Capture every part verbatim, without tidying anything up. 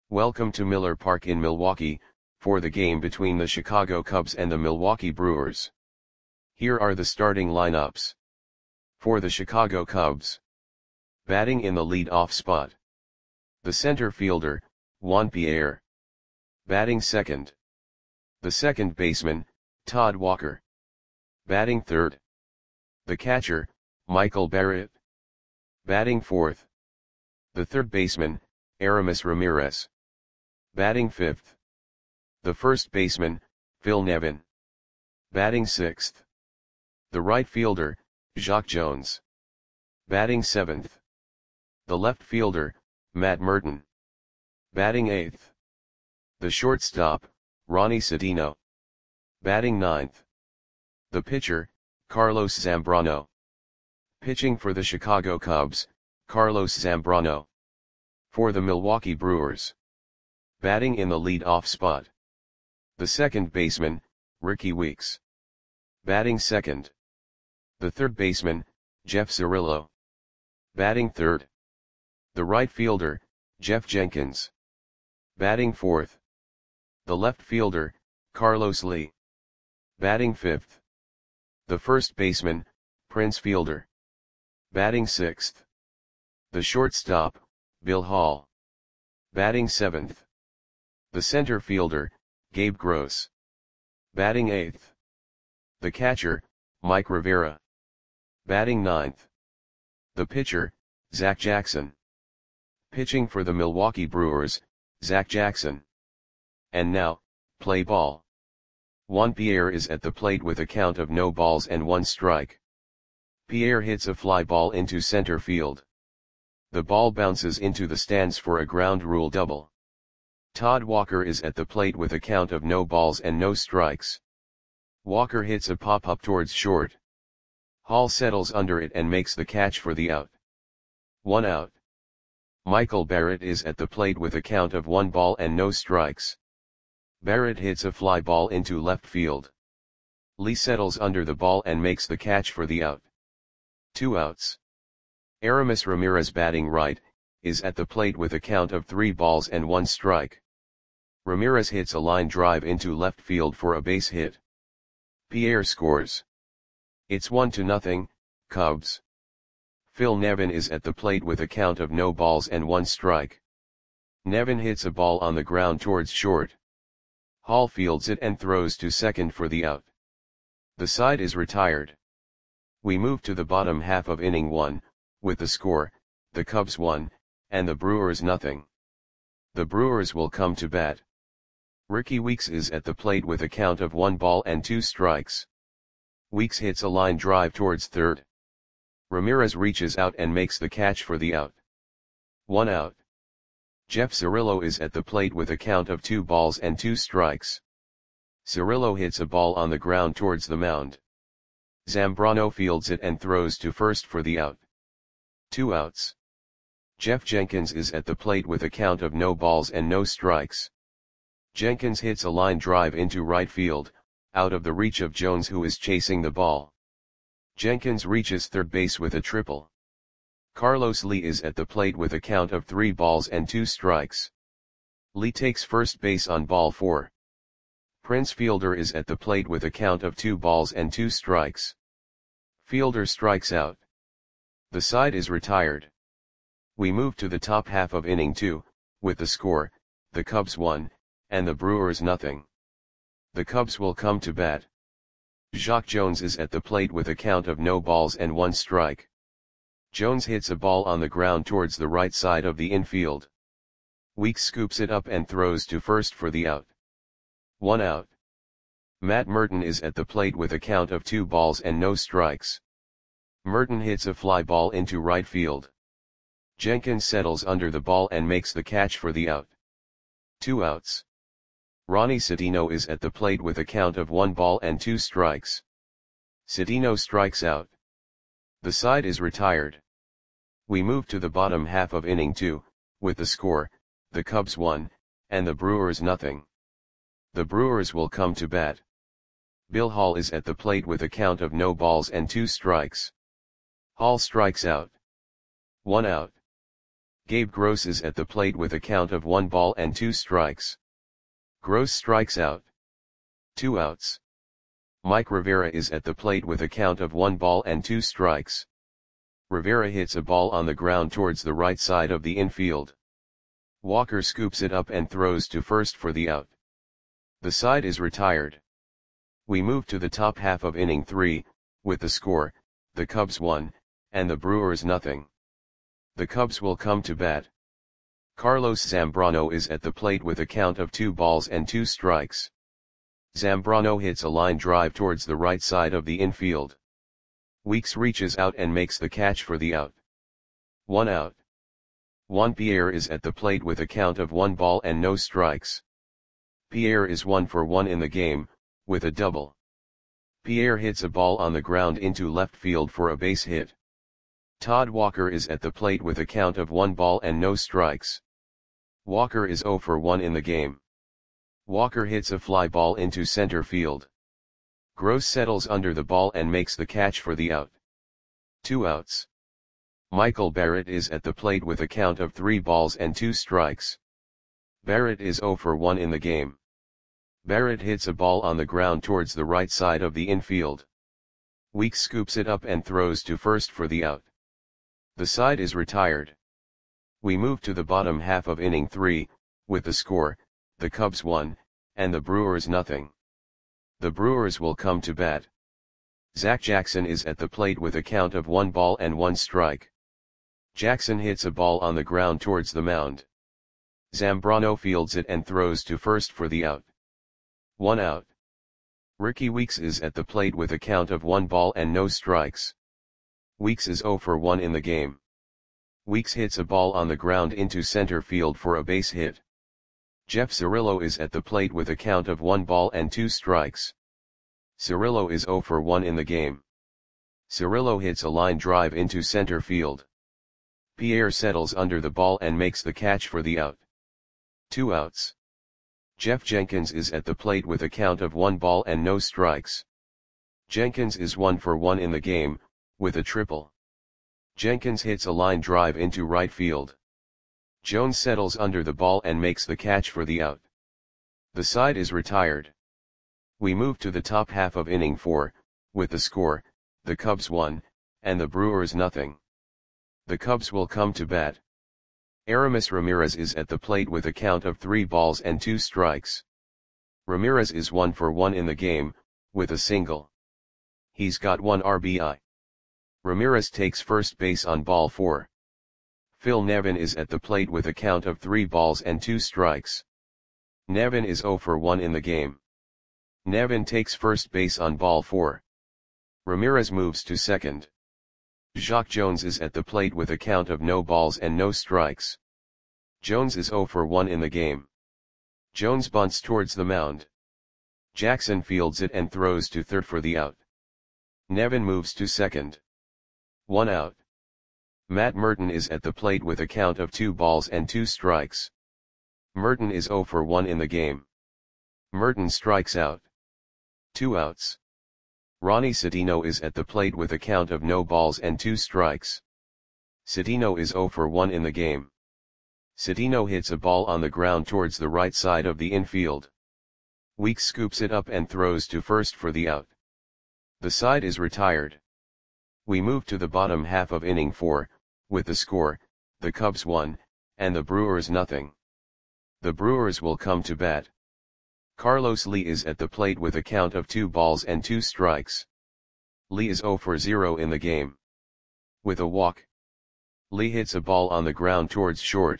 Welcome to Miller Park in Milwaukee, for the game between the Chicago Cubs and the Milwaukee Brewers. Here are the starting lineups. For the Chicago Cubs. Batting in the lead-off spot. The center fielder, Juan Pierre. Batting second. The second baseman, Todd Walker. Batting third. The catcher, Michael Barrett. Batting fourth. The third baseman, Aramis Ramirez. Batting fifth. The first baseman, Phil Nevin. Batting sixth. The right fielder, Jacque Jones. Batting seventh. The left fielder, Matt Merton. Batting eighth. The shortstop, Ronnie Sedino. Batting ninth. The pitcher, Carlos Zambrano. Pitching for the Chicago Cubs, Carlos Zambrano. For the Milwaukee Brewers. Batting in the lead-off spot. The second baseman, Rickie Weeks. Batting second. The third baseman, Jeff Cirillo. Batting third. The right fielder, Jeff Jenkins. Batting fourth. The left fielder, Carlos Lee. Batting fifth. The first baseman, Prince Fielder. Batting sixth. The shortstop, Bill Hall. Batting seventh. The center fielder, Gabe Gross. Batting eighth. The catcher, Mike Rivera. Batting ninth. The pitcher, Zach Jackson. Pitching for the Milwaukee Brewers, Zach Jackson. And now, play ball. Juan Pierre is at the plate with a count of no balls and one strike. Pierre hits a fly ball into center field. The ball bounces into the stands for a ground rule double. Todd Walker is at the plate with a count of no balls and no strikes. Walker hits a pop-up towards short. Hall settles under it and makes the catch for the out. One out. Michael Barrett is at the plate with a count of one ball and no strikes. Barrett hits a fly ball into left field. Lee settles under the ball and makes the catch for the out. Two outs. Aramis Ramirez, batting right, is at the plate with a count of three balls and one strike. Ramirez hits a line drive into left field for a base hit. Pierre scores. It's one to nothing, Cubs. Phil Nevin is at the plate with a count of no balls and one strike. Nevin hits a ball on the ground towards short. Hall fields it and throws to second for the out. The side is retired. We move to the bottom half of inning one, with the score, the Cubs one, and the Brewers nothing. The Brewers will come to bat. Rickie Weeks is at the plate with a count of one ball and two strikes. Weeks hits a line drive towards third. Ramirez reaches out and makes the catch for the out. One out. Jeff Cirillo is at the plate with a count of two balls and two strikes. Cirillo hits a ball on the ground towards the mound. Zambrano fields it and throws to first for the out. Two outs. Jeff Jenkins is at the plate with a count of no balls and no strikes. Jenkins hits a line drive into right field, out of the reach of Jones, who is chasing the ball. Jenkins reaches third base with a triple. Carlos Lee is at the plate with a count of three balls and two strikes. Lee takes first base on ball four. Prince Fielder is at the plate with a count of two balls and two strikes. Fielder strikes out. The side is retired. We move to the top half of inning two, with the score, the Cubs one, and the Brewers nothing. The Cubs will come to bat. Jacque Jones is at the plate with a count of no balls and one strike. Jones hits a ball on the ground towards the right side of the infield. Weeks scoops it up and throws to first for the out. One out. Matt Merton is at the plate with a count of two balls and no strikes. Merton hits a fly ball into right field. Jenkins settles under the ball and makes the catch for the out. Two outs. Ronnie Sedino is at the plate with a count of one ball and two strikes. Sedino strikes out. The side is retired. We move to the bottom half of inning two, with the score, the Cubs one, and the Brewers nothing. The Brewers will come to bat. Bill Hall is at the plate with a count of no balls and two strikes. Hall strikes out. One out. Gabe Gross is at the plate with a count of one ball and two strikes. Gross strikes out. Two outs. Mike Rivera is at the plate with a count of one ball and two strikes. Rivera hits a ball on the ground towards the right side of the infield. Walker scoops it up and throws to first for the out. The side is retired. We move to the top half of inning three, with the score, the Cubs one, and the Brewers nothing. The Cubs will come to bat. Carlos Zambrano is at the plate with a count of two balls and two strikes. Zambrano hits a line drive towards the right side of the infield. Weeks reaches out and makes the catch for the out. One out. Juan Pierre is at the plate with a count of one ball and no strikes. Pierre is one for one in the game, with a double. Pierre hits a ball on the ground into left field for a base hit. Todd Walker is at the plate with a count of one ball and no strikes. Walker is zero for one in the game. Walker hits a fly ball into center field. Gross settles under the ball and makes the catch for the out. Two outs. Michael Barrett is at the plate with a count of three balls and two strikes. Barrett is zero for one in the game. Barrett hits a ball on the ground towards the right side of the infield. Weeks scoops it up and throws to first for the out. The side is retired. We move to the bottom half of inning three, with the score, the Cubs one, and the Brewers nothing. The Brewers will come to bat. Zach Jackson is at the plate with a count of one ball and one strike. Jackson hits a ball on the ground towards the mound. Zambrano fields it and throws to first for the out. One out. Ricky Weeks is at the plate with a count of one ball and no strikes. Weeks is zero for one in the game. Weeks hits a ball on the ground into center field for a base hit. Jeff Cirillo is at the plate with a count of one ball and two strikes. Cirillo is zero for one in the game. Cirillo hits a line drive into center field. Pierre settles under the ball and makes the catch for the out. Two outs. Jeff Jenkins is at the plate with a count of one ball and no strikes. Jenkins is one for one in the game, with a triple. Jenkins hits a line drive into right field. Jones settles under the ball and makes the catch for the out. The side is retired. We move to the top half of inning four, with the score, the Cubs one, and the Brewers nothing. The Cubs will come to bat. Aramis Ramirez is at the plate with a count of three balls and two strikes. Ramirez is one for one in the game, with a single. He's got one R B I. Ramirez takes first base on ball four. Phil Nevin is at the plate with a count of three balls and two strikes. Nevin is zero for one in the game. Nevin takes first base on ball four. Ramirez moves to second. Jacque Jones is at the plate with a count of no balls and no strikes. Jones is zero for one in the game. Jones bunts towards the mound. Jackson fields it and throws to third for the out. Nevin moves to second. One out. Matt Merton is at the plate with a count of two balls and two strikes. Merton is zero for one in the game. Merton strikes out. Two outs. Ronnie Citino is at the plate with a count of no balls and two strikes. Citino is zero for one in the game. Citino hits a ball on the ground towards the right side of the infield. Weeks scoops it up and throws to first for the out. The side is retired. We move to the bottom half of inning four, with the score, the Cubs one, and the Brewers nothing. The Brewers will come to bat. Carlos Lee is at the plate with a count of two balls and two strikes. Lee is zero for zero in the game. With a walk. Lee hits a ball on the ground towards short.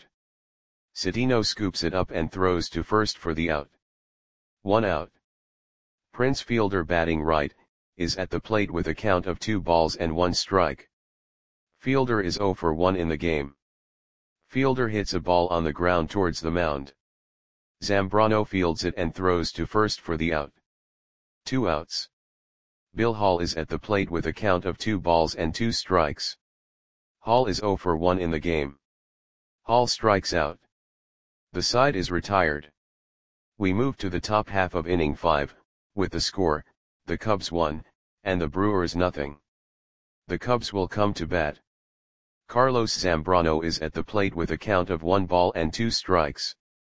Citino scoops it up and throws to first for the out. One out. Prince Fielder, batting right, is at the plate with a count of two balls and one strike. Fielder is zero for one in the game. Fielder hits a ball on the ground towards the mound. Zambrano fields it and throws to first for the out. Two outs. Bill Hall is at the plate with a count of two balls and two strikes. Hall is zero for one in the game. Hall strikes out. The side is retired. We move to the top half of inning five, with the score, the Cubs one, and the Brewers nothing. The Cubs will come to bat. Carlos Zambrano is at the plate with a count of one ball and two strikes.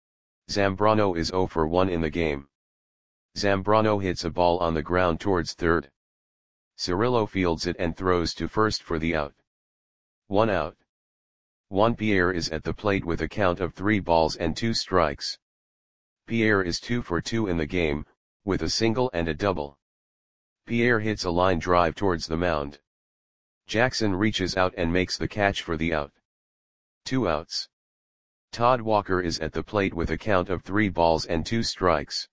Zambrano is zero for one in the game. Zambrano hits a ball on the ground towards third. Cirillo fields it and throws to first for the out. One out. Juan Pierre is at the plate with a count of three balls and two strikes. Pierre is two for two in the game, with a single and a double. Pierre hits a line drive towards the mound. Jackson reaches out and makes the catch for the out. Two outs. Todd Walker is at the plate with a count of three balls and two strikes.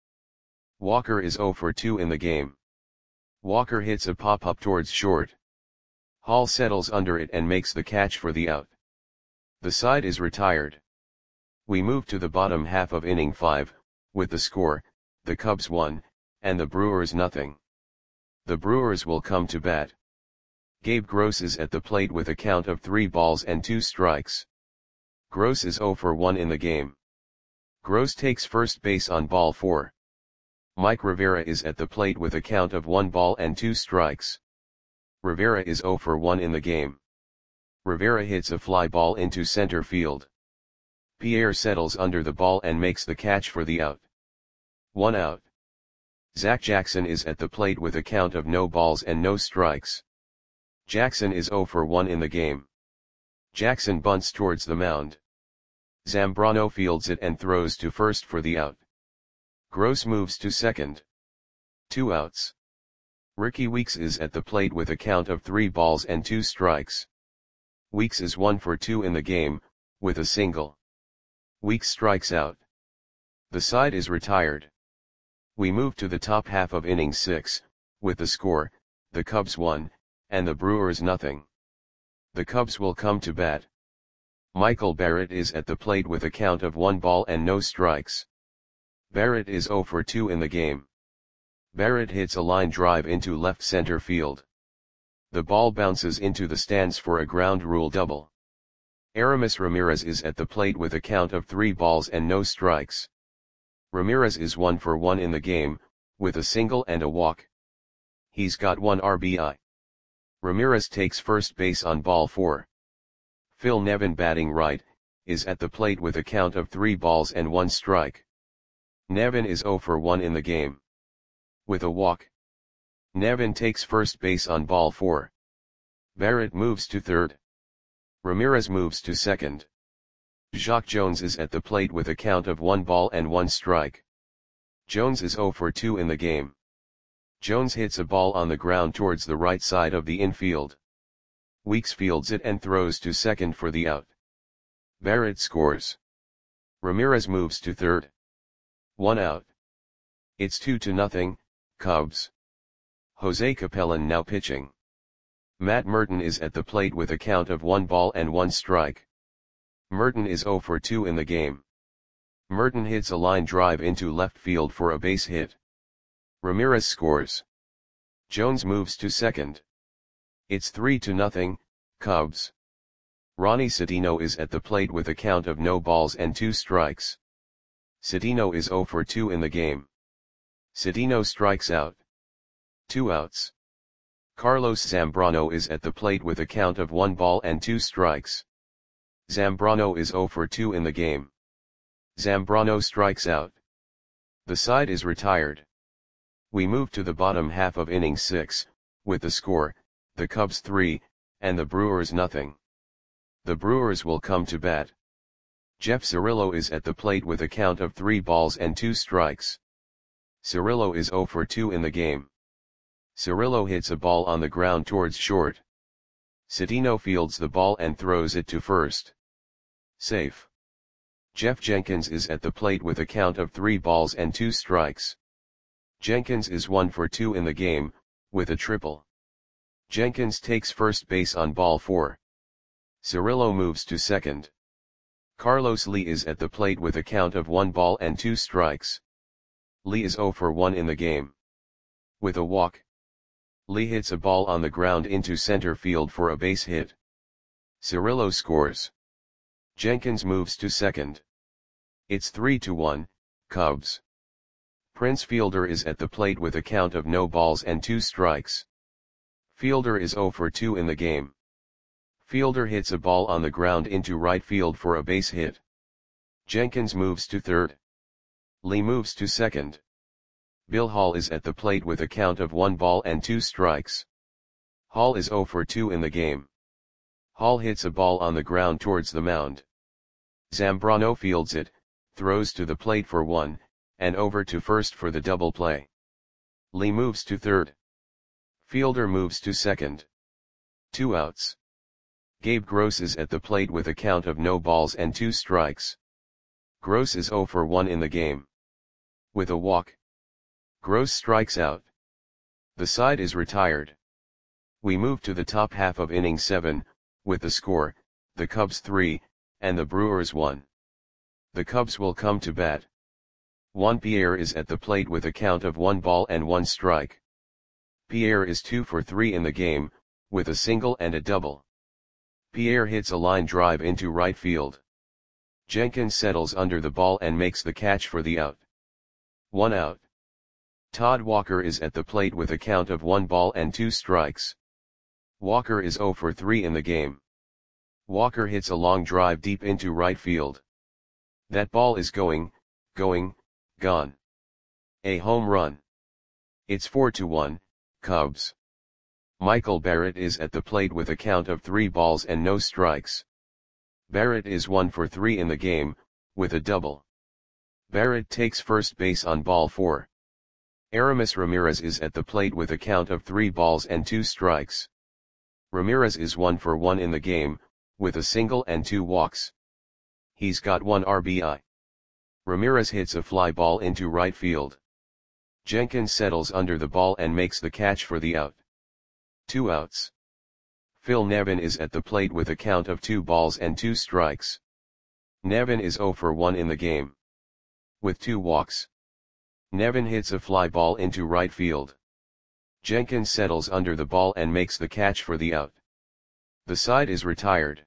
Walker is zero for two in the game. Walker hits a pop-up towards short. Hall settles under it and makes the catch for the out. The side is retired. We move to the bottom half of inning five, with the score, the Cubs one, and the Brewers nothing. The Brewers will come to bat. Gabe Gross is at the plate with a count of three balls and two strikes. Gross is zero for one in the game. Gross takes first base on ball four. Mike Rivera is at the plate with a count of one ball and two strikes. Rivera is zero for one in the game. Rivera hits a fly ball into center field. Pierre settles under the ball and makes the catch for the out. One out. Zach Jackson is at the plate with a count of no balls and no strikes. Jackson is zero for one in the game. Jackson bunts towards the mound. Zambrano fields it and throws to first for the out. Gross moves to second. Two outs. Ricky Weeks is at the plate with a count of three balls and two strikes. Weeks is one for two in the game, with a single. Weeks strikes out. The side is retired. We move to the top half of inning six, with the score, the Cubs one, and the Brewers nothing. The Cubs will come to bat. Michael Barrett is at the plate with a count of one ball and no strikes. Barrett is zero for two in the game. Barrett hits a line drive into left center field. The ball bounces into the stands for a ground rule double. Aramis Ramirez is at the plate with a count of three balls and no strikes. Ramirez is one for one in the game, with a single and a walk. He's got one R B I. Ramirez takes first base on ball four. Phil Nevin, batting right, is at the plate with a count of three balls and one strike. Nevin is zero for one in the game. With a walk. Nevin takes first base on ball four. Barrett moves to third. Ramirez moves to second. Jacque Jones is at the plate with a count of one ball and one strike. Jones is zero for two in the game. Jones hits a ball on the ground towards the right side of the infield. Weeks fields it and throws to second for the out. Barrett scores. Ramirez moves to third. One out. It's two to nothing, Cubs. Jose Capellan now pitching. Matt Merton is at the plate with a count of one ball and one strike. Merton is zero for two in the game. Merton hits a line drive into left field for a base hit. Ramirez scores. Jones moves to second. It's three to nothing, Cubs. Ronnie Cedeno is at the plate with a count of no balls and two strikes. Cedeno is zero for two in the game. Cedeno strikes out. Two outs. Carlos Zambrano is at the plate with a count of one ball and two strikes. Zambrano is zero for two in the game. Zambrano strikes out. The side is retired. We move to the bottom half of inning six, with the score, the Cubs three, and the Brewers nothing. The Brewers will come to bat. Jeff Cirillo is at the plate with a count of three balls and two strikes. Cirillo is zero for two in the game. Cirillo hits a ball on the ground towards short. Cedeno fields the ball and throws it to first. Safe. Jeff Jenkins is at the plate with a count of three balls and two strikes. Jenkins is one for two in the game, with a triple. Jenkins takes first base on ball four. Cirillo moves to second. Carlos Lee is at the plate with a count of one ball and two strikes. Lee is zero for one in the game. With a walk. Lee hits a ball on the ground into center field for a base hit. Cirillo scores. Jenkins moves to second. It's three to one, Cubs. Prince Fielder is at the plate with a count of no balls and two strikes. Fielder is zero for two in the game. Fielder hits a ball on the ground into right field for a base hit. Jenkins moves to third. Lee moves to second. Bill Hall is at the plate with a count of one ball and two strikes. Hall is zero for two in the game. Hall hits a ball on the ground towards the mound. Zambrano fields it, throws to the plate for one, and over to first for the double play. Lee moves to third. Fielder moves to second. Two outs. Gabe Gross is at the plate with a count of no balls and two strikes. Gross is zero for one in the game. With a walk, Gross strikes out. The side is retired. We move to the top half of inning seven, with the score, the Cubs three, and the Brewers one. The Cubs will come to bat. Juan Pierre is at the plate with a count of one ball and one strike. Pierre is two for three in the game, with a single and a double. Pierre hits a line drive into right field. Jenkins settles under the ball and makes the catch for the out. One out. Todd Walker is at the plate with a count of one ball and two strikes. Walker is zero for three in the game. Walker hits a long drive deep into right field. That ball is going, going, gone. A home run. It's four to one, Cubs. Michael Barrett is at the plate with a count of three balls and no strikes. Barrett is one for three in the game, with a double. Barrett takes first base on ball four. Aramis Ramirez is at the plate with a count of three balls and two strikes. Ramirez is one for one in the game, with a single and two walks. He's got one R B I. Ramirez hits a fly ball into right field. Jenkins settles under the ball and makes the catch for the out. Two outs. Phil Nevin is at the plate with a count of two balls and two strikes. Nevin is zero for one in the game. With two walks. Nevin hits a fly ball into right field. Jenkins settles under the ball and makes the catch for the out. The side is retired.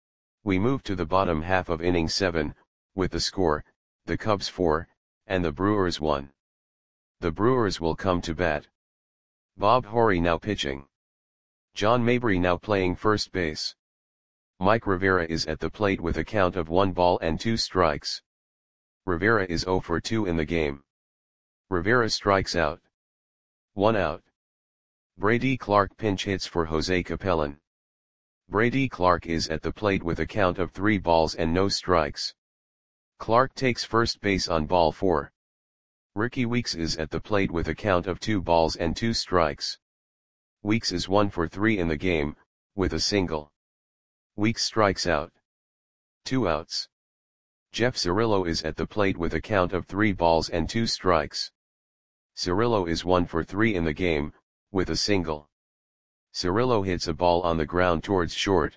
We move to the bottom half of inning seven, with the score, the Cubs four, and the Brewers one. The Brewers will come to bat. Bob Horry now pitching. John Mabry now playing first base. Mike Rivera is at the plate with a count of one ball and two strikes. Rivera is zero for two in the game. Rivera strikes out. One out. Brady Clark pinch hits for Jose Capellan. Brady Clark is at the plate with a count of three balls and no strikes. Clark takes first base on ball four. Ricky Weeks is at the plate with a count of two balls and two strikes. Weeks is one for three in the game, with a single. Weeks strikes out. Two outs. Jeff Cirillo is at the plate with a count of three balls and two strikes. Cirillo is one for three in the game, with a single. Cirillo hits a ball on the ground towards short.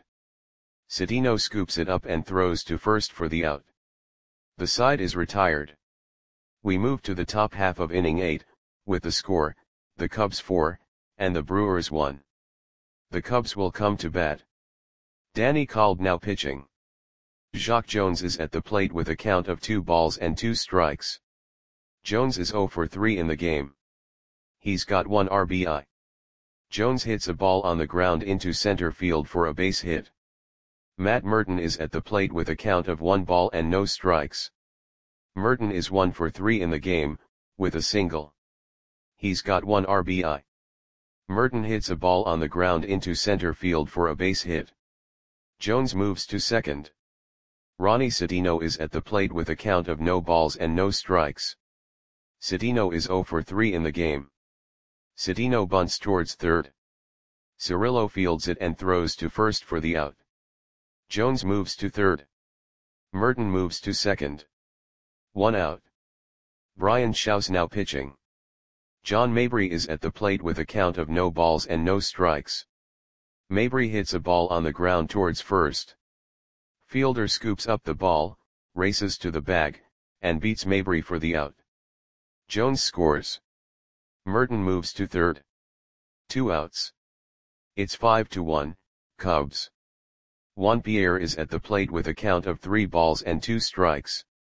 Cedeno scoops it up and throws to first for the out. The side is retired. We move to the top half of inning eight, with the score, the Cubs four, and the Brewers one. The Cubs will come to bat. Danny Kolb now pitching. Jacque Jones is at the plate with a count of two balls and two strikes. Jones is zero for three in the game. He's got one R B I. Jones hits a ball on the ground into center field for a base hit. Matt Merton is at the plate with a count of one ball and no strikes. Merton is one for three in the game, with a single. He's got one R B I. Merton hits a ball on the ground into center field for a base hit. Jones moves to second. Ronnie Cedeno is at the plate with a count of no balls and no strikes. Cedeno is zero for three in the game. Cedeno bunts towards third. Cirillo fields it and throws to first for the out. Jones moves to third. Merton moves to second. One out. Brian Shouse now pitching. John Mabry is at the plate with a count of no balls and no strikes. Mabry hits a ball on the ground towards first. Fielder scoops up the ball, races to the bag, and beats Mabry for the out. Jones scores. Merton moves to third. Two outs. It's five to one, Cubs. Juan Pierre is at the plate with a count of three balls and two strikes.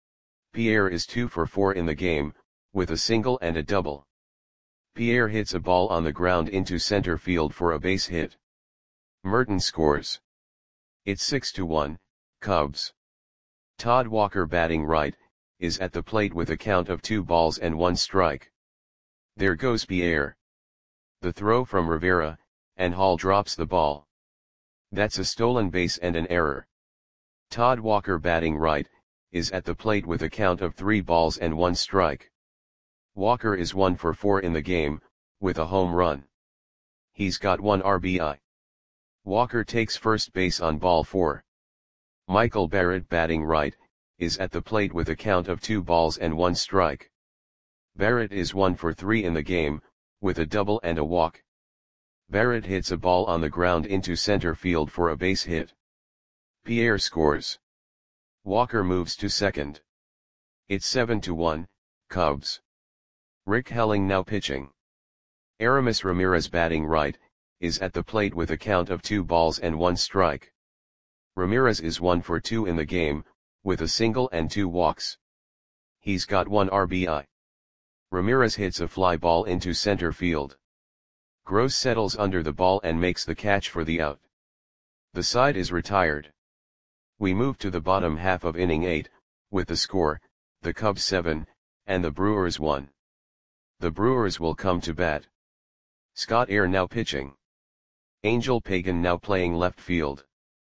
Pierre is two for four in the game, with a single and a double. Pierre hits a ball on the ground into center field for a base hit. Merton scores. It's six to one, Cubs. Todd Walker batting right, is at the plate with a count of two balls and one strike. There goes Pierre. The throw from Rivera, and Hall drops the ball. That's a stolen base and an error. Todd Walker batting right, is at the plate with a count of three balls and one strike. Walker is one for four in the game, with a home run. He's got one R B I. Walker takes first base on ball four. Michael Barrett batting right, is at the plate with a count of two balls and one strike. Barrett is one for three in the game, with a double and a walk. Barrett hits a ball on the ground into center field for a base hit. Pierre scores. Walker moves to second. It's seven to one, Cubs. Rick Helling now pitching. Aramis Ramirez batting right, is at the plate with a count of two balls and one strike. Ramirez is one for two in the game, with a single and two walks. He's got one R B I. Ramirez hits a fly ball into center field. Gross settles under the ball and makes the catch for the out. The side is retired. We move to the bottom half of inning eight, with the score, the Cubs seven, and the Brewers one. The Brewers will come to bat. Scott Air now pitching. Angel Pagan now playing left field.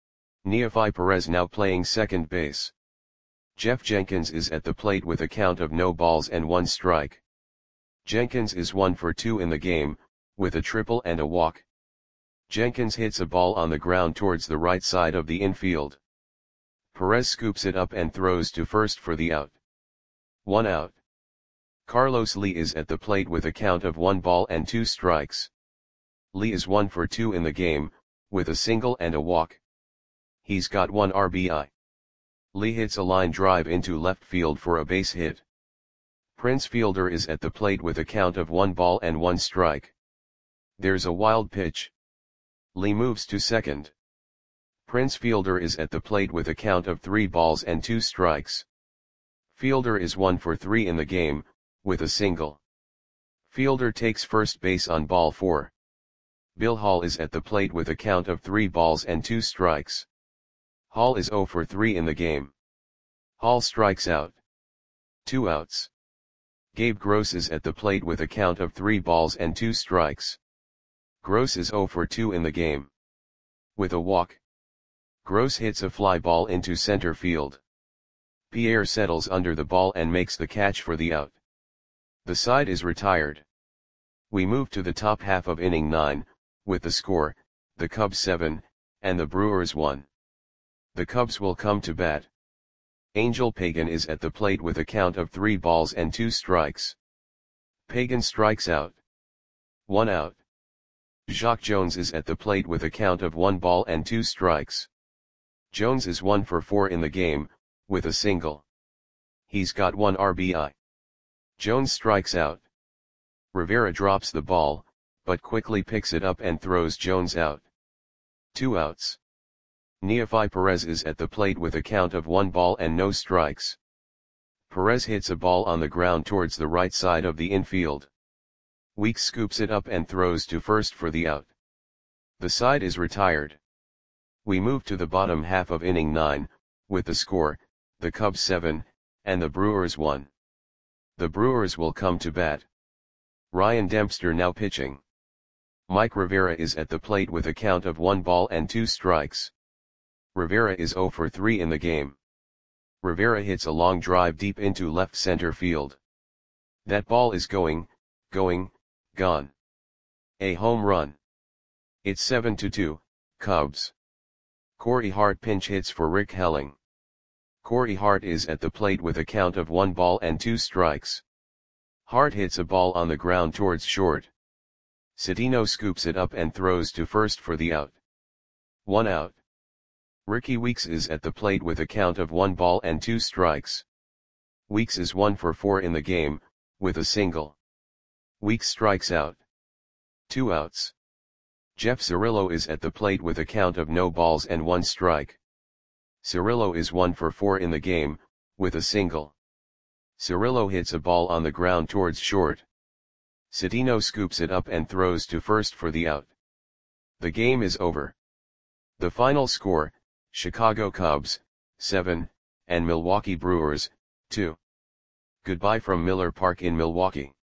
Neefi Perez now playing second base. Jeff Jenkins is at the plate with a count of no balls and one strike. Jenkins is one for two in the game, with a triple and a walk. Jenkins hits a ball on the ground towards the right side of the infield. Perez scoops it up and throws to first for the out. One out. Carlos Lee is at the plate with a count of one ball and two strikes. Lee is one for two in the game, with a single and a walk. He's got one R B I. Lee hits a line drive into left field for a base hit. Prince Fielder is at the plate with a count of one ball and one strike. There's a wild pitch. Lee moves to second. Prince Fielder is at the plate with a count of three balls and two strikes. Fielder is one for three in the game, with a single. Fielder takes first base on ball four. Bill Hall is at the plate with a count of three balls and two strikes. Hall is zero for three in the game. Hall strikes out. Two outs. Gabe Gross is at the plate with a count of three balls and two strikes. Gross is zero for two in the game. With a walk. Gross hits a fly ball into center field. Pierre settles under the ball and makes the catch for the out. The side is retired. We move to the top half of inning nine, with the score, the Cubs seven, and the Brewers one. The Cubs will come to bat. Angel Pagan is at the plate with a count of three balls and two strikes. Pagan strikes out. One out. Jacque Jones is at the plate with a count of one ball and two strikes. Jones is one for four in the game, with a single. He's got one R B I. Jones strikes out. Rivera drops the ball, but quickly picks it up and throws Jones out. Two outs. Neefi Perez is at the plate with a count of one ball and no strikes. Perez hits a ball on the ground towards the right side of the infield. Weeks scoops it up and throws to first for the out. The side is retired. We move to the bottom half of inning nine, with the score, the Cubs seven, and the Brewers one. The Brewers will come to bat. Ryan Dempster now pitching. Mike Rivera is at the plate with a count of one ball and two strikes. Rivera is zero for three in the game. Rivera hits a long drive deep into left center field. That ball is going, going, gone. A home run. It's seven to two, Cubs. Corey Hart pinch hits for Rick Helling. Corey Hart is at the plate with a count of one ball and two strikes. Hart hits a ball on the ground towards short. Cedeno scoops it up and throws to first for the out. One out. Ricky Weeks is at the plate with a count of one ball and two strikes. Weeks is one for four in the game, with a single. Weeks strikes out. Two outs. Jeff Cirillo is at the plate with a count of no balls and one strike. Cirillo is one for four in the game, with a single. Cirillo hits a ball on the ground towards short. Cedeno scoops it up and throws to first for the out. The game is over. The final score, Chicago Cubs, seven, and Milwaukee Brewers, two. Goodbye from Miller Park in Milwaukee.